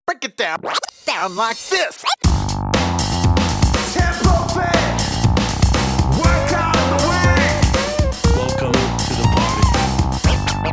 Break it down like this. Tempo Fit Workout of the Week. Welcome to the party.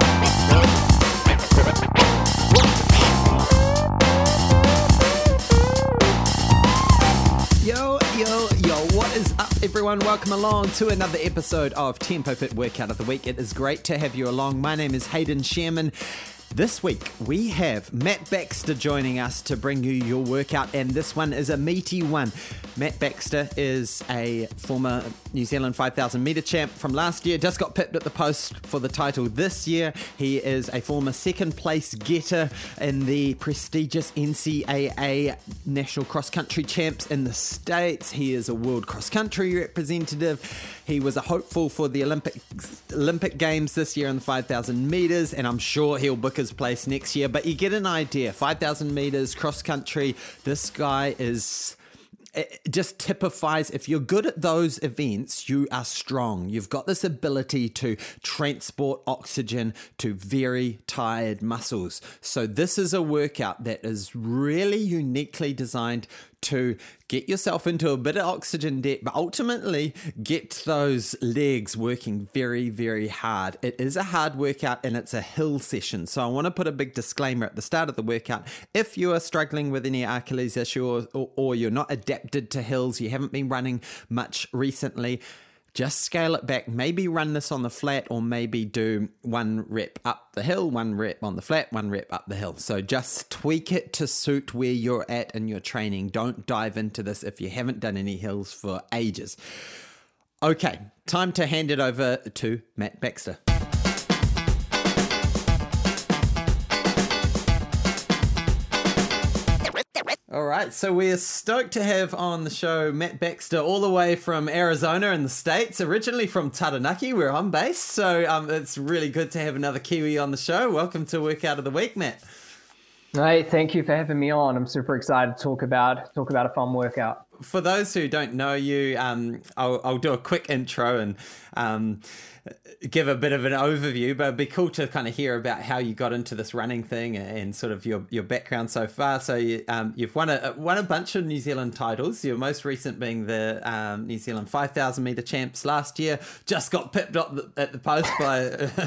Yo, what is up, everyone? Welcome along to another episode of Tempo Fit Workout of the Week. It is great to have you along. My name is Hayden Sherman. This week, we have Matt Baxter joining us to bring you your workout, and this one is a meaty one. Matt Baxter is a former New Zealand 5,000 metre champ from last year, just got pipped at the post for the title this year. He is a former second place getter in the prestigious NCAA National Cross Country Champs in the States. He is a world cross country representative. He was a hopeful for the Olympic Games this year in the 5,000 metres, and I'm sure he'll book his place next year. But you get an idea. 5,000 metres, cross country. This guy is... It just typifies, if you're good at those events, you are strong. You've got this ability to transport oxygen to very tired muscles. So this is a workout that is really uniquely designed to get yourself into a bit of oxygen debt, but ultimately get those legs working very, very hard. It is a hard workout and it's a hill session. So I want to put a big disclaimer at the start of the workout. If you are struggling with any Achilles issue or you're not adapted to hills, you haven't been running much recently, just scale it back. Maybe run this on the flat, or maybe do 1 rep up the hill, 1 rep on the flat, 1 rep up the hill. So just tweak it to suit where you're at in your training. Don't dive into this if you haven't done any hills for ages. Okay, time to hand it over to Matt Baxter. All right, so we're stoked to have on the show Matt Baxter, all the way from Arizona in the States, originally from Taranaki, where I'm based. So it's really good to have another Kiwi on the show. Welcome to Workout of the Week, Matt. Hey, thank you for having me on. I'm super excited to talk about a fun workout. For those who don't know you, I'll do a quick intro and give a bit of an overview, but it'd be cool to kind of hear about how you got into this running thing and sort of your background so far. So you've won a bunch of New Zealand titles, your most recent being the New Zealand 5,000 metre champs last year. Just got pipped up at the post by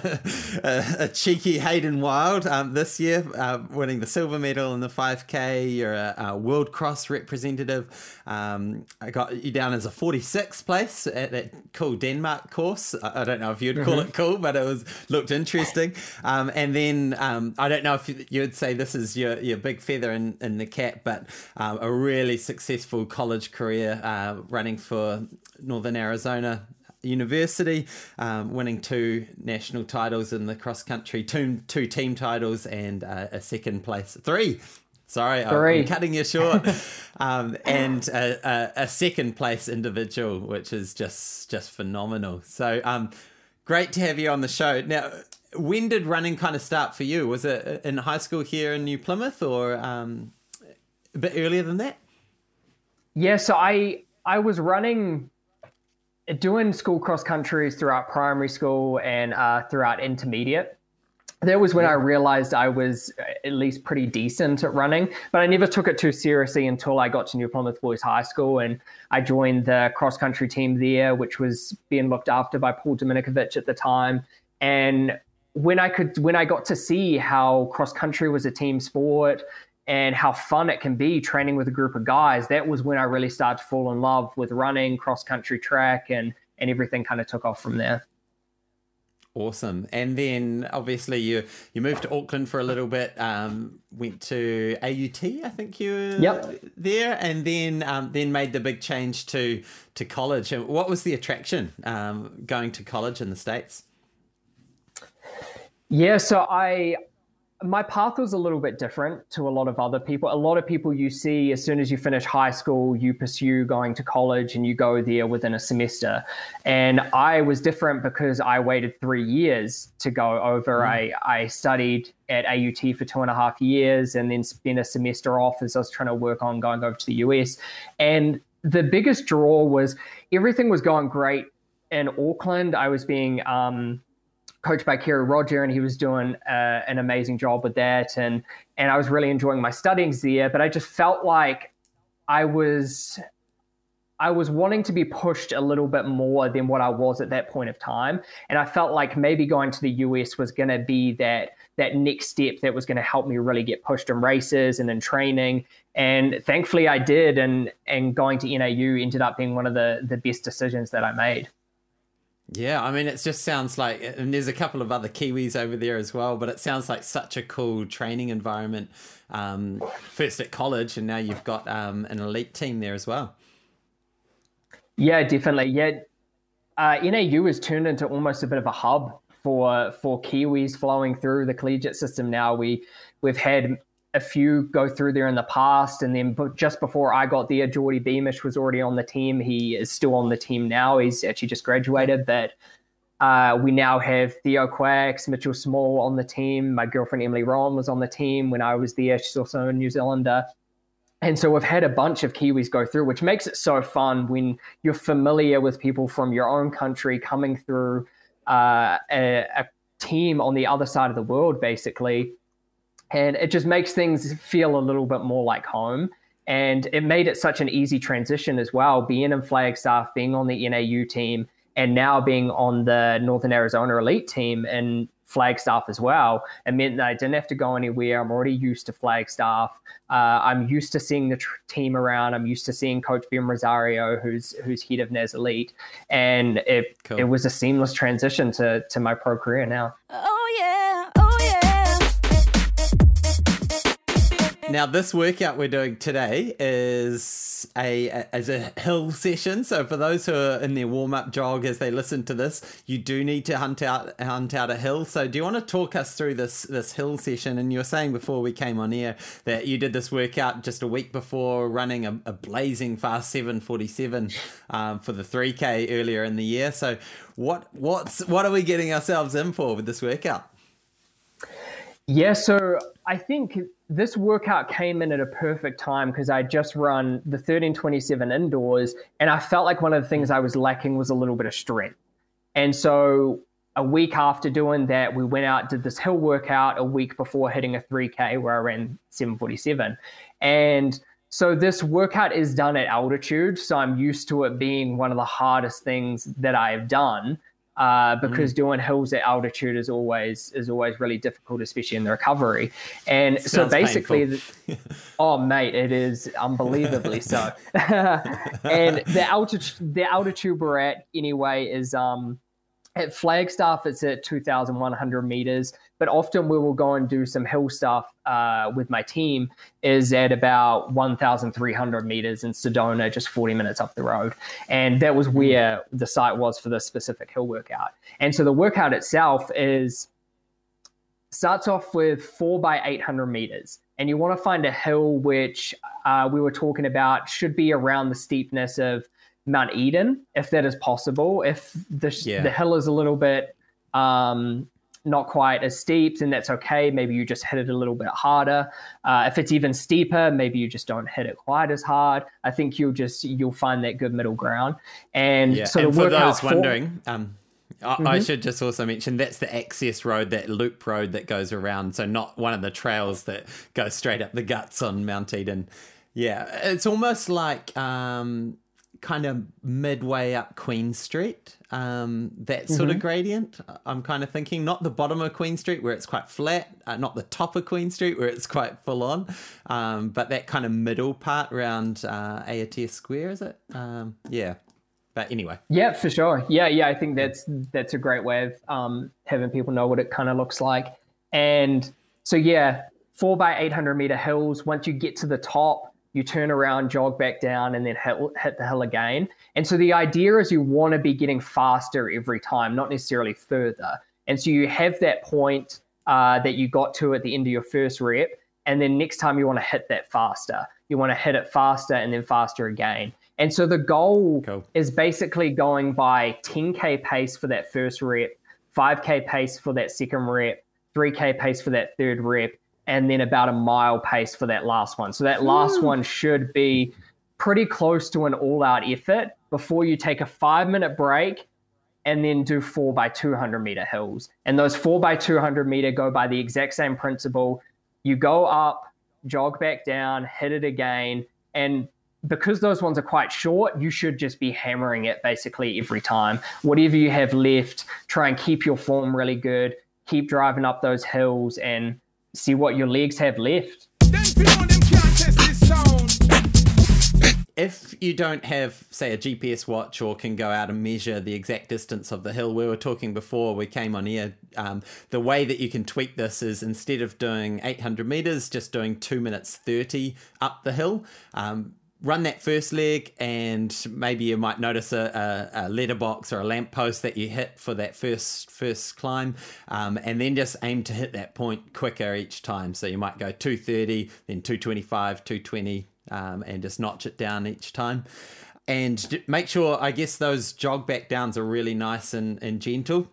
a cheeky Hayden Wild this year, winning the silver medal in the 5K. You're a world cross representative. I got you down as a 46th place at that cool Denmark course. I don't know if you'd call it cool, but it looked interesting. And then I don't know if you'd say this is your big feather in the cap, but a really successful college career running for Northern Arizona University, winning 2 national titles in the cross country, 2 team titles, and a second place, 3. Sorry, I'm cutting you short. And a second place individual, which is just phenomenal. So great to have you on the show. Now, when did running kind of start for you? Was it in high school here in New Plymouth, or a bit earlier than that? Yeah, so I was doing school cross countries throughout primary school and throughout intermediate. That was when I realized I was at least pretty decent at running, but I never took it too seriously until I got to New Plymouth Boys High School, and I joined the cross-country team there, which was being looked after by Paul Dominikovich at the time. And when I got to see how cross-country was a team sport and how fun it can be training with a group of guys, that was when I really started to fall in love with running, cross-country track, and everything kind of took off from there. Awesome. And then obviously you moved to Auckland for a little bit, went to AUT, I think you were there, and then made the big change to college. And what was the attraction going to college in the States? Yeah, so my path was a little bit different to a lot of other people. A lot of people you see, as soon as you finish high school, you pursue going to college and you go there within a semester. And I was different because I waited 3 years to go over. I studied at AUT for 2.5 years and then spent a semester off as I was trying to work on going over to the US. And the biggest draw was everything was going great in Auckland. I was being coached by Kerry Roger, and he was doing an amazing job with that. And I was really enjoying my studies there, but I just felt like I was wanting to be pushed a little bit more than what I was at that point of time. And I felt like maybe going to the US was going to be that next step that was going to help me really get pushed in races and in training. And thankfully I did. And going to NAU ended up being one of the best decisions that I made. Yeah, I mean, it just sounds like, and there's a couple of other Kiwis over there as well, but it sounds like such a cool training environment. First at college, and now you've got an elite team there as well. Yeah, definitely. Yeah, NAU has turned into almost a bit of a hub for Kiwis flowing through the collegiate system now. We've had a few go through there in the past, and then just before I got there, Geordie Beamish was already on the team. He is still on the team now. He's actually just graduated, but we now have Theo Quacks, Mitchell Small on the team. My girlfriend Emily Rowan was on the team when I was there. She's also a New Zealander. And so we've had a bunch of Kiwis go through, which makes it so fun when you're familiar with people from your own country coming through a team on the other side of the world, basically. And it just makes things feel a little bit more like home. And it made it such an easy transition as well, being in Flagstaff, being on the NAU team, and now being on the Northern Arizona Elite team and Flagstaff as well. It meant that I didn't have to go anywhere. I'm already used to Flagstaff. I'm used to seeing the team around. I'm used to seeing Coach Ben Rosario, who's head of NAS Elite. And it was a seamless transition to my pro career now. Oh, yeah. Oh, yeah. Now, this workout we're doing today is a hill session. So for those who are in their warm-up jog as they listen to this, you do need to hunt out a hill. So do you want to talk us through this hill session? And you were saying before we came on air that you did this workout just a week before running a blazing fast 7:47 for the 3K earlier in the year. So what are we getting ourselves in for with this workout? Yeah, so I think this workout came in at a perfect time because I just run the 13:27 indoors, and I felt like one of the things I was lacking was a little bit of strength. And so a week after doing that, we went out, did this hill workout a week before hitting a 3K where I ran 7:47. And so this workout is done at altitude, so I'm used to it being one of the hardest things that I have done. Because doing hills at altitude is always really difficult, especially in the recovery. And so basically, oh mate, it is unbelievably so. And the altitude we're at anyway is at Flagstaff, it's at 2,100 meters, but often we will go and do some hill stuff with my team is at about 1,300 meters in Sedona, just 40 minutes up the road. And that was where the site was for this specific hill workout. And so the workout itself starts off with 4x800 meters. And you want to find a hill which we were talking about should be around the steepness of Mount Eden, if that is possible. If the hill is a little bit not quite as steep, then that's okay. Maybe you just hit it a little bit harder. If it's even steeper, maybe you just don't hit it quite as hard. I think you'll find that good middle ground. And so and the for workout those wondering, I should just also mention that's the access road, that loop road that goes around. So not one of the trails that goes straight up the guts on Mount Eden. Yeah, it's almost like kind of midway up Queen Street, that sort of gradient. I'm kind of thinking not the bottom of Queen Street where it's quite flat, not the top of Queen Street where it's quite full on, but that kind of middle part around Aotea Square, is it? Yeah. But anyway. Yeah, for sure. Yeah, I think that's a great way of having people know what it kind of looks like. And so, 4x800 meter hills. Once you get to the top, you turn around, jog back down, and then hit the hill again. And so the idea is you want to be getting faster every time, not necessarily further. And so you have that point that you got to at the end of your first rep, and then next time you want to hit that faster. You want to hit it faster and then faster again. And so the goal is basically going by 10K pace for that first rep, 5K pace for that second rep, 3K pace for that third rep, and then about a mile pace for that last one. So that last one should be pretty close to an all-out effort before you take a 5-minute break, and then do 4 by 200 meter hills. And those 4 by 200 meter go by the exact same principle. You go up, jog back down, hit it again. And because those ones are quite short, you should just be hammering it basically every time. Whatever you have left, try and keep your form really good. Keep driving up those hills and see what your legs have left. If you don't have, say, a GPS watch or can go out and measure the exact distance of the hill, we were talking before we came on air, the way that you can tweak this is instead of doing 800 meters, just doing 2 minutes 30 up the hill. Run that first leg, and maybe you might notice a letterbox or a lamppost that you hit for that first climb, and then just aim to hit that point quicker each time. So you might go 230, then 225, 220, and just notch it down each time. And make sure, I guess, those jog back downs are really nice and gentle.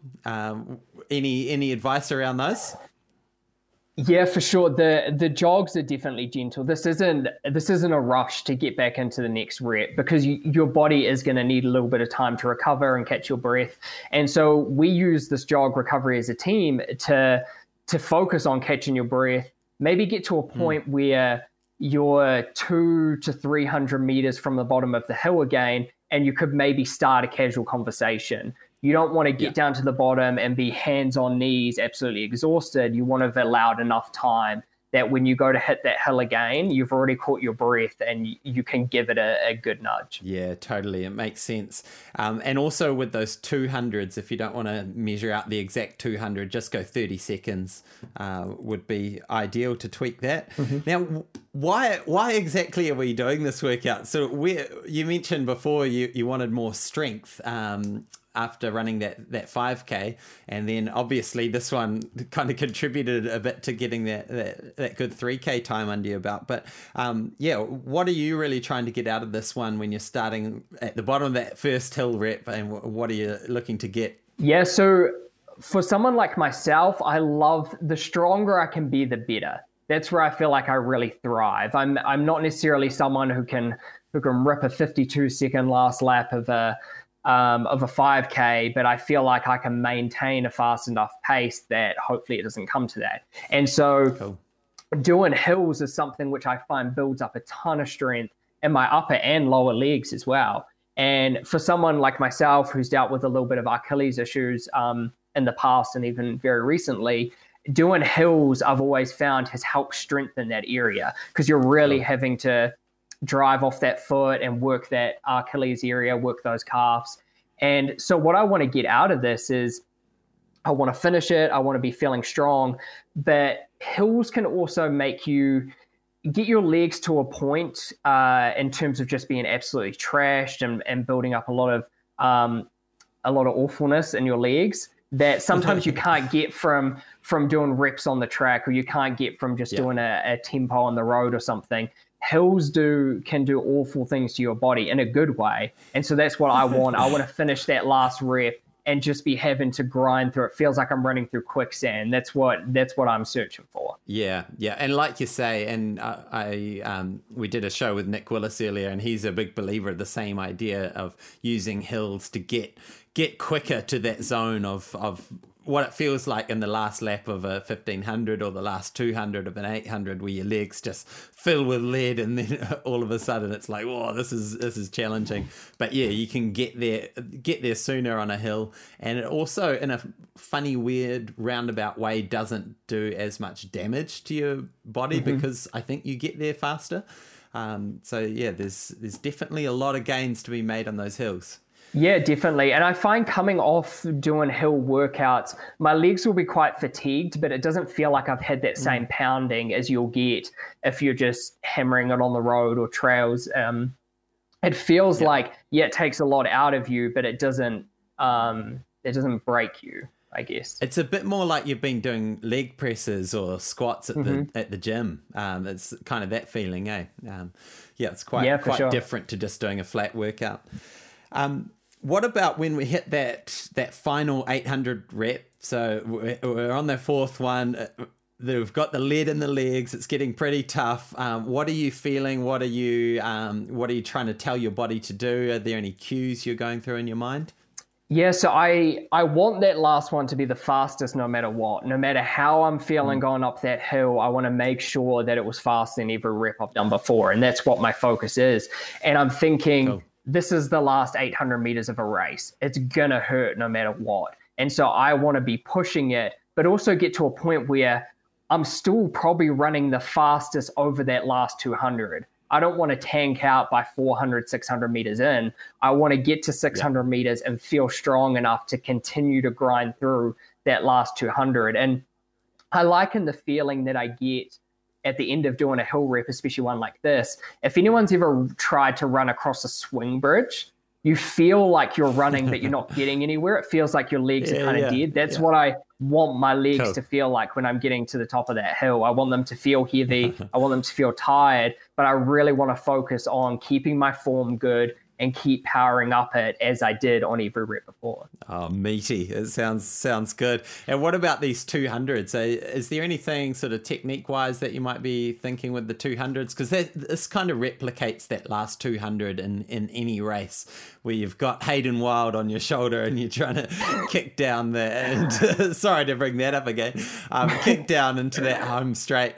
Any advice around those? Yeah, for sure. The jogs are definitely gentle. This isn't a rush to get back into the next rep, because your body is going to need a little bit of time to recover and catch your breath. And so we use this jog recovery as a team to focus on catching your breath. Maybe get to a point where you're 200 to 300 meters from the bottom of the hill again, and you could maybe start a casual conversation. You don't want to get down to the bottom and be hands on knees, absolutely exhausted. You want to have allowed enough time that when you go to hit that hill again, you've already caught your breath and you can give it a good nudge. Yeah, totally. It makes sense. And also with those 200s, if you don't want to measure out the exact 200, just go 30 seconds would be ideal to tweak that. Now, why exactly are we doing this workout? So you mentioned before you wanted more strength after running that 5K, and then obviously this one kind of contributed a bit to getting that good 3K time under your belt. But what are you really trying to get out of this one when you're starting at the bottom of that first hill rep, and what are you looking to get? Yeah, so for someone like myself, I love the stronger I can be, the better. That's where I feel like I really thrive. I'm not necessarily someone who can rip a 52-second last lap of a 5K, but I feel like I can maintain a fast enough pace that hopefully it doesn't come to that. And so doing hills is something which I find builds up a ton of strength in my upper and lower legs as well. And for someone like myself who's dealt with a little bit of Achilles issues in the past and even very recently, doing hills I've always found has helped strengthen that area, because you're really having to drive off that foot and work that Achilles area, work those calves. And so what I want to get out of this is I want to finish it. I want to be feeling strong, but hills can also make you get your legs to a point in terms of just being absolutely trashed and building up a lot of awfulness in your legs that sometimes you can't get from doing reps on the track, or you can't get from just doing a tempo on the road or something. Hills can do awful things to your body in a good way. And so that's what I want. I want to finish that last rep and just be having to grind through it. Feels like I'm running through quicksand. That's what I'm searching for. Yeah. And like you say, and we did a show with Nick Willis earlier, and he's a big believer of the same idea of using hills to get quicker to that zone of what it feels like in the last lap of a 1500 or the last 200 of an 800, where your legs just fill with lead, and then all of a sudden it's like, whoa, this is challenging. But yeah, you can get there sooner on a hill, and it also, in a funny, weird, roundabout way, doesn't do as much damage to your body because I think you get there faster. So yeah, there's definitely a lot of gains to be made on those hills. Yeah, definitely. And I find coming off doing hill workouts, my legs will be quite fatigued, but it doesn't feel like I've had that same pounding as you'll get if you're just hammering it on the road or trails. It feels like, it takes a lot out of you, but it doesn't break you, I guess. It's a bit more like you've been doing leg presses or squats at the gym. It's kind of that feeling, eh? It's quite sure. different to just doing a flat workout. What about when we hit that final 800 rep? So we're on the fourth one. We've got the lead in the legs. It's getting pretty tough. What are you feeling? What are you trying to tell your body to do? Are there any cues you're going through in your mind? Yeah, so I want that last one to be the fastest no matter what. No matter how I'm feeling going up that hill, I want to make sure that it was faster than every rep I've done before. And that's what my focus is. And I'm thinking, this is the last 800 meters of a race. It's going to hurt no matter what. And so I want to be pushing it, but also get to a point where I'm still probably running the fastest over that last 200. I don't want to tank out by 400, 600 meters in. I want to get to 600 meters and feel strong enough to continue to grind through that last 200. And I liken the feeling that I get at the end of doing a hill rep, especially one like this. If anyone's ever tried to run across a swing bridge, you feel like you're running, but you're not getting anywhere. It feels like your legs are kind of dead. That's what I want my legs to feel like when I'm getting to the top of that hill. I want them to feel heavy. I want them to feel tired, but I really want to focus on keeping my form good and keep powering up it as I did on every rep before. Oh, meaty. It sounds good. And what about these 200s? So is there anything sort of technique-wise that you might be thinking with the 200s? Because this kind of replicates that last 200 in any race where you've got Hayden Wild on your shoulder and you're trying to kick down and sorry to bring that up again, kick down into that home straight.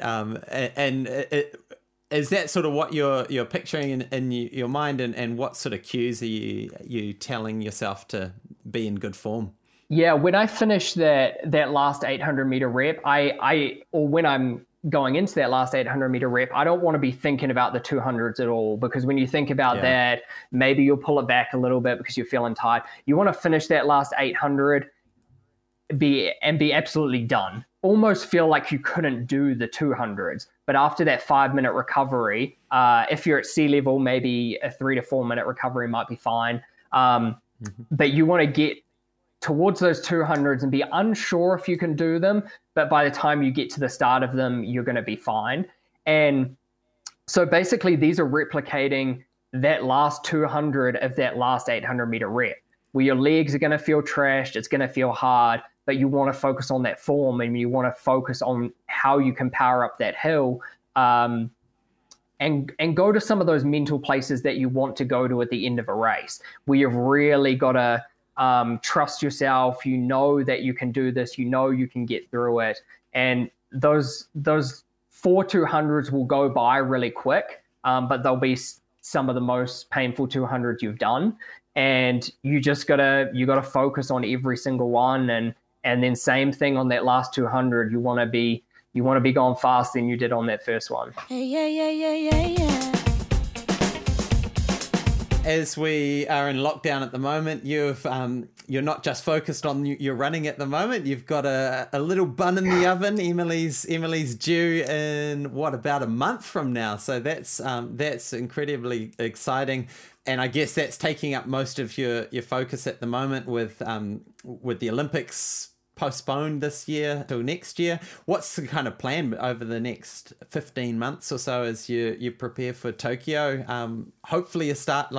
Is that sort of what you're picturing in your mind, and what sort of cues are you telling yourself to be in good form? Yeah, when I finish that last 800 meter rep, or when I'm going into that last 800 meter rep, I don't want to be thinking about the 200s at all, because when you think about that, maybe you'll pull it back a little bit because you're feeling tired. You want to finish that last 800 be absolutely done. Almost feel like you couldn't do the 200s. But after that 5-minute recovery, if you're at sea level, maybe a 3 to 4 minute recovery might be fine. But you want to get towards those 200s and be unsure if you can do them. But by the time you get to the start of them, you're going to be fine. And so basically, these are replicating that last 200 of that last 800 meter rep, where your legs are going to feel trashed. It's going to feel hard. But you want to focus on that form, and you want to focus on how you can power up that hill, and go to some of those mental places that you want to go to at the end of a race, where you've really got to trust yourself. You know that you can do this. You know you can get through it. And those 4 200s will go by really quick, but they'll be some of the most painful 200s you've done. And you gotta focus on every single one. And then same thing on that last 200, you want to be going faster than you did on that first one. Yeah. As we are in lockdown at the moment, you're not just focused on your running at the moment. You've got a little bun in the oven. Emily's due in about a month from now, so that's incredibly exciting. And I guess that's taking up most of your focus at the moment with the Olympics postponed this year till next year. What's the kind of plan over the next 15 months or so as you prepare for Tokyo? Hopefully a start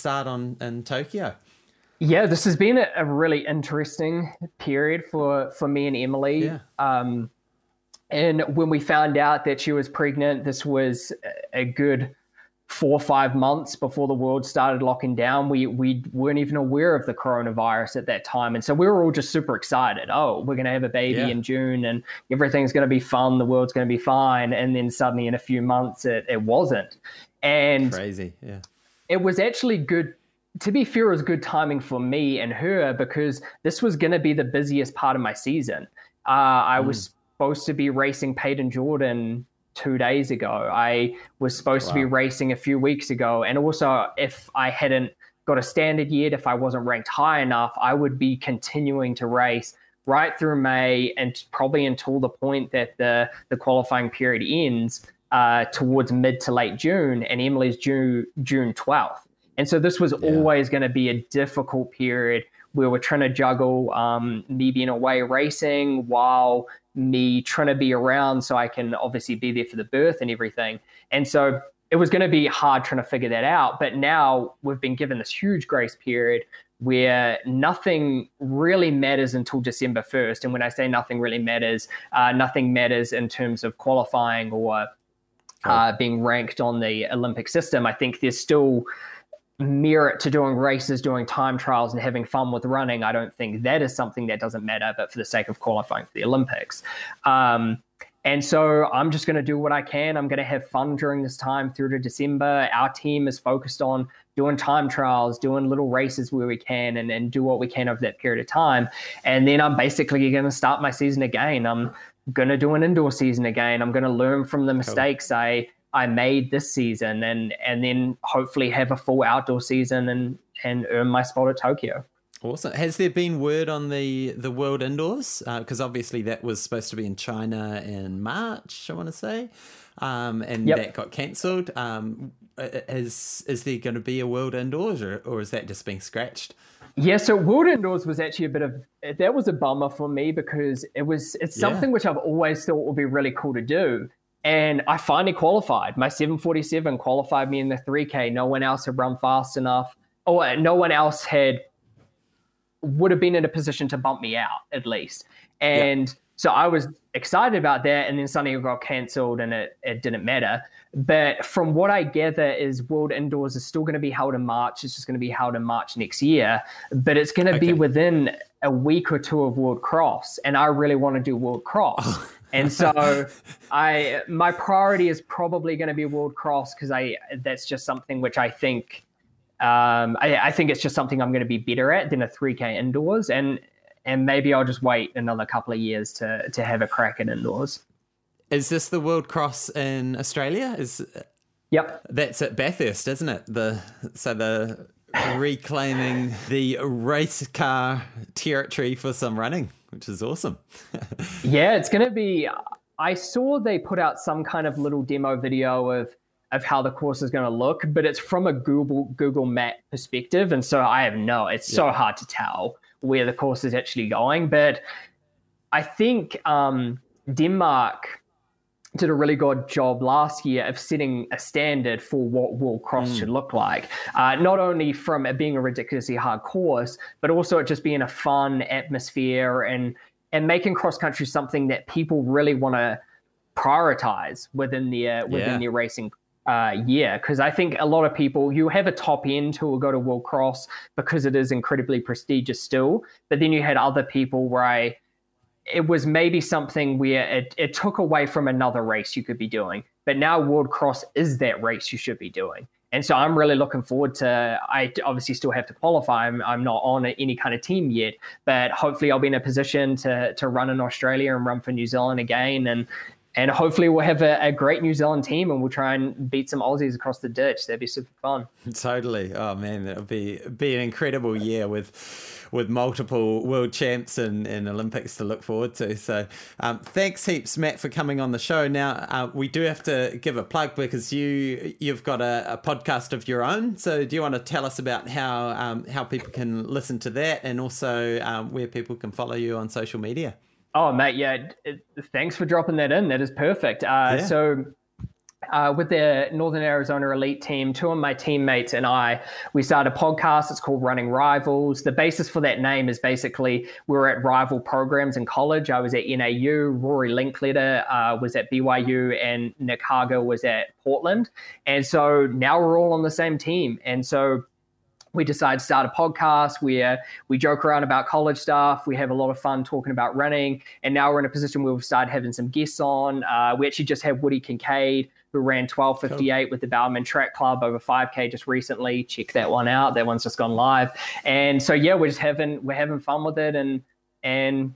in Tokyo. Yeah, this has been a really interesting period for me and Emily. Yeah. And when we found out that she was pregnant, this was a good 4 or 5 months before the world started locking down. We weren't even aware of the coronavirus at that time. And so we were all just super excited. Oh, we're going to have a baby in June and everything's going to be fun. The world's going to be fine. And then suddenly in a few months, it wasn't. And crazy. Yeah. It was actually good. To be fair, it was good timing for me and her, because this was going to be the busiest part of my season. I was supposed to be racing Peyton Jordan 2 days ago. I was supposed to be racing a few weeks ago. And also, if I hadn't got a standard yet, if I wasn't ranked high enough, I would be continuing to race right through May and probably until the point that the qualifying period ends towards mid to late June. And Emily's due June 12th. And so this was always going to be a difficult period where we're trying to juggle me being away racing while me trying to be around so I can obviously be there for the birth and everything. And so it was going to be hard trying to figure that out. But now we've been given this huge grace period where nothing really matters until December 1st. And when I say nothing really matters, nothing matters in terms of qualifying or being ranked on the Olympic system. I think there's still merit to doing races, doing time trials, and having fun with running, I don't think that is something that doesn't matter, but for the sake of qualifying for the Olympics. And so I'm just going to do what I can. I'm going to have fun during this time through to December. Our team is focused on doing time trials, doing little races where we can, and do what we can over that period of time. And then I'm basically going to start my season again. I'm going to do an indoor season again. I'm going to learn from the mistakes I made this season, and then hopefully have a full outdoor season and earn my spot at Tokyo. Awesome. Has there been word on the World Indoors? Because obviously that was supposed to be in China in March, I want to say, and that got cancelled. Is there going to be a World Indoors, or is that just being scratched? Yeah, so World Indoors was actually that was a bummer for me, because it's something which I've always thought would be really cool to do. And I finally qualified. My 7:47 qualified me in the 3K. No one else had run fast enough, or no one else would have been in a position to bump me out, at least. And so I was excited about that, and then suddenly it got cancelled, and it didn't matter. But from what I gather is World Indoors is still going to be held in March. It's just going to be held in March next year, but it's going to be within a week or two of World Cross, and I really want to do World Cross. And so my priority is probably going to be World Cross, because that's just something which I think I think it's just something I'm going to be better at than a 3K indoors, and maybe I'll just wait another couple of years to have a crack at indoors. Is this the World Cross in Australia? Yep. That's at Bathurst, isn't it? The reclaiming the race car territory for some running, which is awesome. Yeah, it's going to be. I saw they put out some kind of little demo video of how the course is going to look, but it's from a Google Map perspective, and so I have it's so hard to tell where the course is actually going. But I think Denmark did a really good job last year of setting a standard for what World Cross should look like. Not only from it being a ridiculously hard course, but also it just being a fun atmosphere and making cross country something that people really want to prioritize within their racing year. Because I think a lot of people, you have a top end who will go to World Cross because it is incredibly prestigious still, but then you had other people where it was maybe something where it took away from another race you could be doing. But now World Cross is that race you should be doing. And so I'm really looking forward to, I obviously still have to qualify. I'm not on any kind of team yet, but hopefully I'll be in a position to run in Australia and run for New Zealand again. And hopefully we'll have a great New Zealand team, and we'll try and beat some Aussies across the ditch. That'd be super fun. Totally. Oh man, that'll be an incredible year with multiple world champs and Olympics to look forward to. So thanks heaps, Matt, for coming on the show. Now we do have to give a plug, because you've got a podcast of your own. So do you want to tell us about how people can listen to that, and also where people can follow you on social media? Oh, mate, yeah. Thanks for dropping that in. That is perfect. So with the Northern Arizona Elite team, two of my teammates and we started a podcast. It's called Running Rivals. The basis for that name is basically we were at rival programs in college. I was at NAU, Rory Linkletter was at BYU, and Nick Hager was at Portland. And so now we're all on the same team. And so we decided to start a podcast where we joke around about college stuff. We have a lot of fun talking about running. And now we're in a position where we've started having some guests on. We actually just had Woody Kincaid, who ran 12:58 with the Bowerman Track Club over 5K just recently. Check that one out. That one's just gone live. And so, yeah, we're having fun with it. And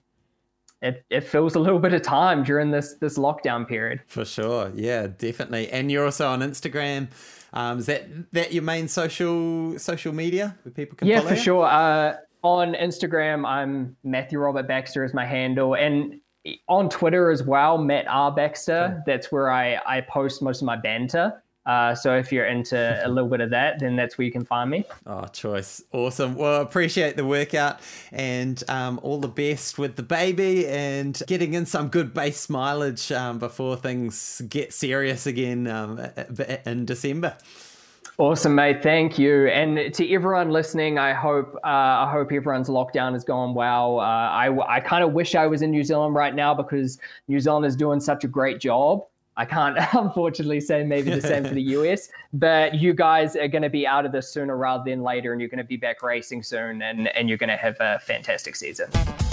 it fills a little bit of time during this lockdown period. For sure. Yeah, definitely. And you're also on Instagram. Is that your main social media where people can follow you? Yeah, for sure. On Instagram, I'm Matthew Robert Baxter is my handle. And on Twitter as well, Matt R. Baxter. Cool. That's where I post most of my banter. So if you're into a little bit of that, then that's where you can find me. Oh, choice. Awesome. Well, appreciate the workout, and all the best with the baby and getting in some good base mileage before things get serious again in December. Awesome, mate. Thank you. And to everyone listening, I hope everyone's lockdown has gone well. I kind of wish I was in New Zealand right now, because New Zealand is doing such a great job. I can't unfortunately say maybe the same for the US, but you guys are going to be out of this sooner rather than later, and you're going to be back racing soon, and you're going to have a fantastic season.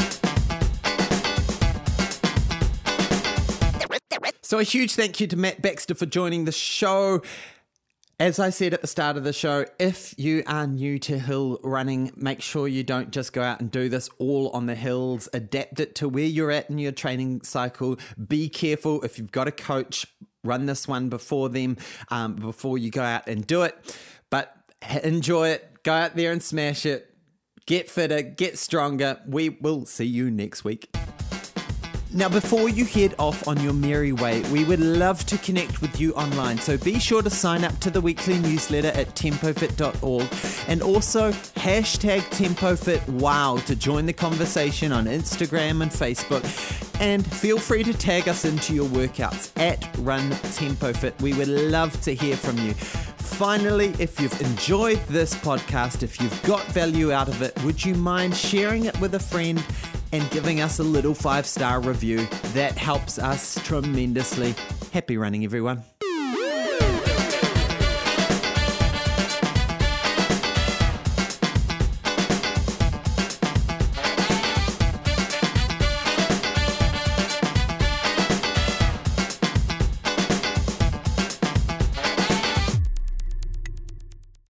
So a huge thank you to Matt Baxter for joining the show. As I said at the start of the show, if you are new to hill running, make sure you don't just go out and do this all on the hills. Adapt it to where you're at in your training cycle. Be careful. If you've got a coach, run this one before them, before you go out and do it. But enjoy it. Go out there and smash it. Get fitter, get stronger. We will see you next week. Now, before you head off on your merry way, we would love to connect with you online. So be sure to sign up to the weekly newsletter at tempofit.org and also hashtag TempoFitWow to join the conversation on Instagram and Facebook. And feel free to tag us into your workouts at RunTempoFit. We would love to hear from you. Finally, if you've enjoyed this podcast, if you've got value out of it, would you mind sharing it with a friend and giving us a little 5-star review? That helps us tremendously. Happy running, everyone.